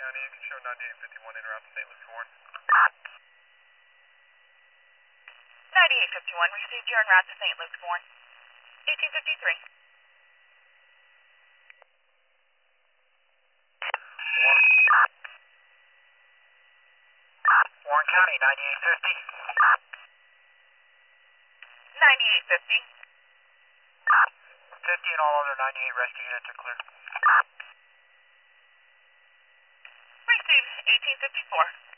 County, you can show 9851 interrupt St. Luke's Warren. 9851, received your en route to St. Luke's Warren. 1853. Warren County, 9850. 9850. 50 and all other 98 rescue units are clear. Received 1854.